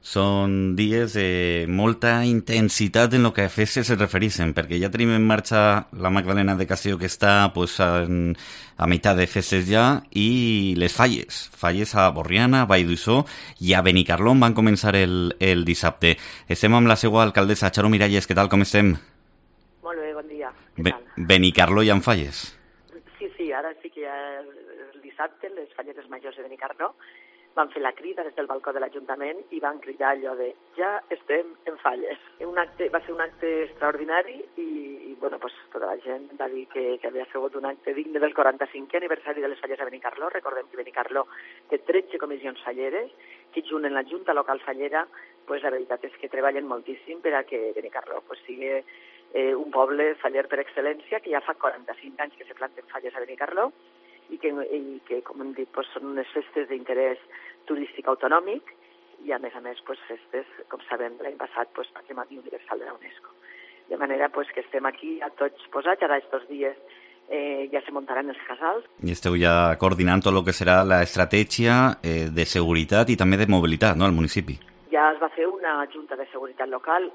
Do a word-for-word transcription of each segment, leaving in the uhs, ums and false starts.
Són dies de molta intensitat en el que a festes es refereixen, perquè ja tenim en marxa la Magdalena de Castelló, que està pues, en, a meitat de festes ja, i les falles. Falles a Borriana, a Vall d'Uixó i a Benicarló van començar el, el dissabte. Estem amb la seva alcaldessa, Charo Miralles. Què tal, com estem? Molt bé, bon dia. Què Be tal? Benicarló hi ha falles. Sí, sí, ara sí que ja el dissabte les falleres majors de Benicarló van fer la crida des del balcó de l'Ajuntament i van cridar allò de ja estem en falles. Un acte, va ser un acte extraordinari i, i bueno, pues, tota la gent va dir que, que havia sigut un acte digne del quaranta-cinquè aniversari de les falles a Benicarló. Recordem que Benicarló té tretze comissions falleres que junt en la Junta Local Fallera pues, la veritat és que treballen moltíssim per a que Benicarló pues, sigui eh, un poble faller per excel·lència, que ja fa quaranta-cinc anys que se planten falles a Benicarló i que, i que com hem dit, pues, són unes festes d'interès turístic autonòmic i, a més a més, pues, festes, com sabem, l'any passat, pues, Patrimoni Universal de la UNESCO. De manera pues, que estem aquí a tots posats, ara estos dies eh, ja se muntaran els casals. I esteu ja coordinant tot el que serà l'estratègia eh, de seguretat i també de mobilitat, no?, al municipi. Ja es va fer una junta de seguretat local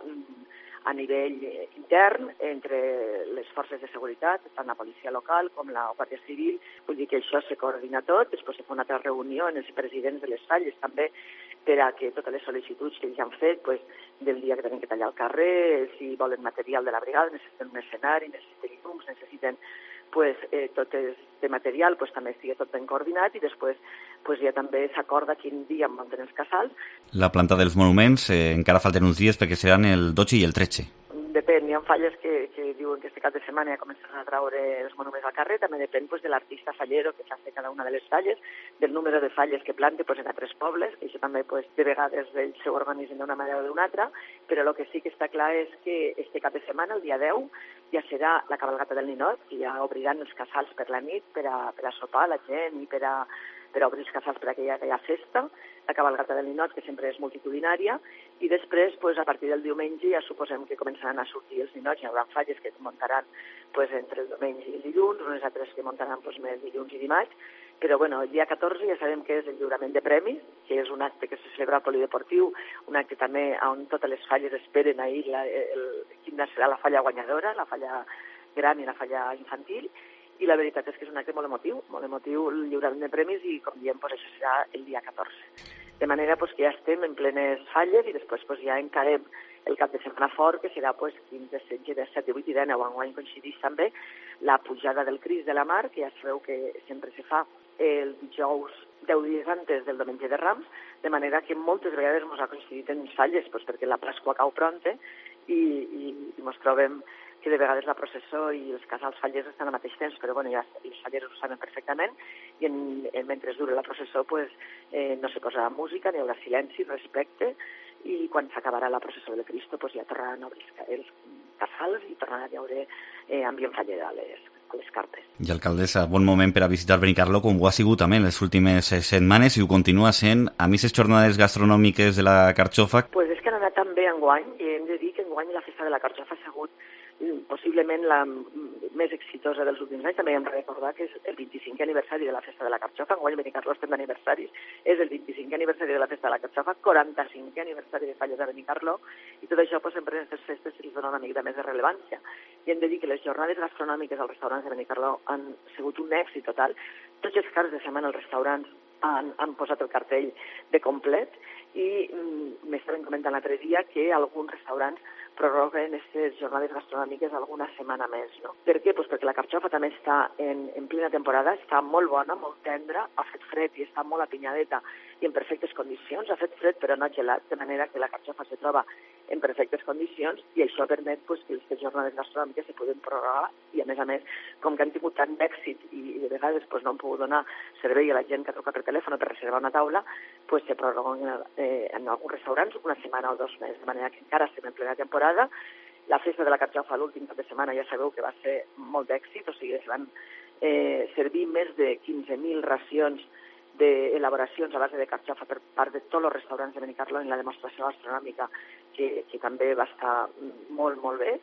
a nivell intern entre les forces de seguretat, tant la policia local com la Guàrdia Civil. Vull dir que això se coordina tot, després se fa una altra reunió en els presidents de les falles també per a que totes les sol·licituds que ells han fet pues, del dia que tenen que tallar el carrer, si volen material de la brigada, necessiten un escenari, necessiten llums, necessiten pues, eh, tot este material pues, també estigui tot ben coordinat i després pues, ja també s'acorda quin dia munten els casals. La planta dels monuments eh, encara falten uns dies perquè seran el dotze i el tretze. Depèn, hi ha falles que, que diuen que este cap de setmana ja començaran a traure els monuments al carrer, també depèn pues, de l'artista fallero que faci cada una de les falles, del número de falles que plante pues, en altres pobles, que això també pues, de vegades ells s'organitzen d'una manera o d'una altra, però el que sí que està clar és que este cap de setmana, el dia deu, ja serà la cabalgata del Ninot, que ja obriran els casals per la nit per a, per a sopar la gent i per a, per a obrir els casals per a aquella, aquella festa, la cabalgata del Ninot, que sempre és multitudinària, i després, pues, a partir del diumenge, ja suposem que començaran a sortir els ninots, hi haurà falles que muntaran pues, entre el diumenge i el dilluns, unes altres que muntaran pues, més dilluns i dimarts, però bueno, el dia catorze ja sabem que és el lliurament de premis, que és un acte que se celebra al polideportiu, un acte també on totes les falles esperen ahir la, el, quina serà la falla guanyadora, la falla gran i la falla infantil, i la veritat és que és un acte molt emotiu, molt emotiu el lliurament de premis i, com diem, pues, això serà el dia catorze. De manera pues, que ja estem en plenes falles i després pues, ja encarem el cap de setmana fort, que serà pues, quinze, setze, disset, divuit i dinou. Enguany coincideix també la pujada del Crist de la Mar, que ja sabeu que sempre se fa el dijous deu dies antes del diumenge de Rams, de manera que moltes vegades ens ha coincidit en falles, pues, perquè la Pasqua cau pronte i, i, i ens trobem que de vegades la processó i els casals fallers estan al mateix temps, però bueno, ja els fallers ho saben perfectament, i en, en, mentre dura la processó pues, eh, no se posa música, ni hi haurà silenci, respecte, i quan s'acabarà la processó del Cristo pues, ja tornaran a obrir els casals i tornaran a haure eh, ambient faller a les, a les cartes. I alcaldessa, bon moment per a visitar Benicarló, com ho ha sigut també en les últimes setmanes i ho continua sent a aquestes jornades gastronòmiques de la carxofa. Pues és que han anat tan bé enguany, i hem de dir que enguany la festa de la carxofa ha sigut possiblement la més exitosa dels últims anys. També hem de recordar que és el vint-i-cinquè aniversari de la Festa de la Carxofa. Enguany Benicarló estem d'aniversaris. És el vint-i-cinquè aniversari de la Festa de la Carxofa, quaranta-cinquè aniversari de Falles a Benicarló, i tot això pues, sempre en aquestes festes se'ls dona una mica més de rellevància. I hem de dir que les jornades gastronòmiques als restaurants de Benicarló han sigut un èxit total. Tots els caps de setmana els restaurants han, han posat el cartell de complet i mm, m'estaven comentant l'altre dia que alguns restaurants prorroguen aquestes jornades gastronòmiques alguna setmana més. No? Per què? Pues perquè la carxofa també està en, en plena temporada, està molt bona, molt tendra, ha fet fred i està molt apinyadeta i en perfectes condicions. Ha fet fred però no gelat, de manera que la carxofa se troba en perfectes condicions i això permet pues, que aquestes jornades gastronòmiques se poden prorrogar i a més a més, com que han tingut tant d'èxit i, i de vegades pues, no han pogut donar servei a la gent que truca per telèfon o per reservar una taula, pues, se prorroguen eh, en alguns restaurants una setmana o dos mesos, de manera que encara estem en plena temporada. La festa de la carxofa l'últim cap de setmana ja sabeu que va ser molt d'èxit, o sigui, es van eh, servir més de quinze mil racions d'elaboracions a base de carxofa per part de tots els restaurants de Benicarló en la demostració gastronòmica, que, que també va estar molt, molt bé.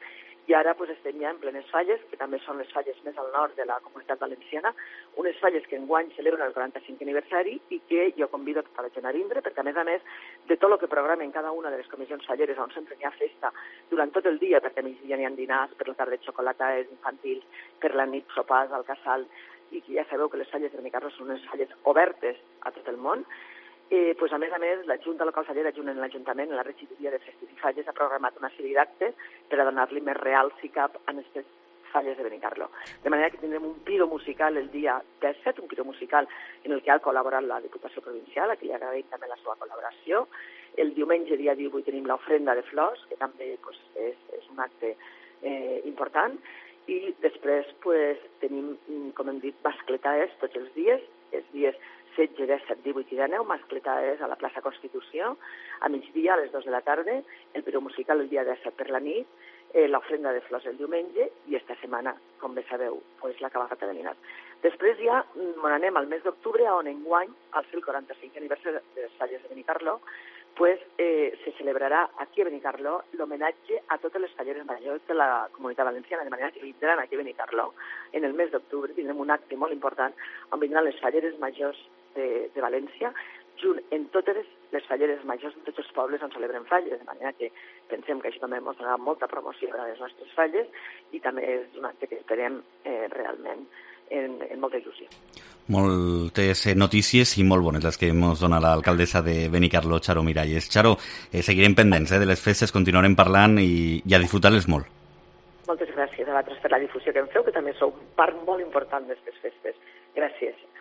i ara pues, estem ja en plenes falles, que també són les falles més al nord de la Comunitat Valenciana, unes falles que enguany celebren el quaranta-cinquè aniversari i que jo convido a tota la gent a vindre, perquè a més a més de tot el que programen cada una de les comissions falleres, on sempre hi ha festa durant tot el dia, perquè a migdia n'hi ha dinars, per la tarda xocolata infantil, per la nit sopars al casal, i que ja sabeu que les falles de Benicarló són unes falles obertes a tot el món. Eh, pues a més a més, la Junta Local Fallera, junt amb l'Ajuntament, en la regidoria de Festes i Falles, ha programat una sèrie d'actes per a donar-li més real si cap a aquestes falles de Benicarló. De manera que tindrem un piro musical el dia disset, un piro musical en el que ha col·laborat la Diputació Provincial, a qui li agraïm també la seva col·laboració. El diumenge, dia divuit, tenim l'ofrenda de flors, que també pues, és, és un acte eh, important, i després pues, tenim, com hem dit, mascletaes tots els dies, els dies setze, disset, divuit i dinou, mascletaes a la plaça Constitució, a migdia, a les dues de la tarda, el piro musical el dia disset per la nit, eh, l'ofrenda de flors el diumenge, i esta setmana, com bé sabeu, pues, la cabalgata de Llinars. Després ja on anem al mes d'octubre, on enguany, al ser el quaranta-cinquè aniversari de les falles de Benicarló, pues, eh, se celebrarà aquí a Benicarló l'homenatge a totes les falleres majors de la Comunitat Valenciana, de manera que vindran aquí a Benicarló. En el mes d'octubre tindrem un acte molt important on vindran les falleres majors de, de València, junt en totes les falleres majors de tots els pobles on celebren falles, de manera que pensem que això també ens donarà molta promoció a les nostres falles i també és un acte que esperem eh, realment en, en molta il·lusió. Moltes notícies i molt bones les que ens dona l'alcaldessa de Benicarló, Charo Miralles. Charo, eh, seguirem pendents eh, de les festes, continuarem parlant i, i a disfrutar-les molt. Moltes gràcies a vosaltres per la difusió que em feu, que també sou part molt important d'aquestes festes. Gràcies.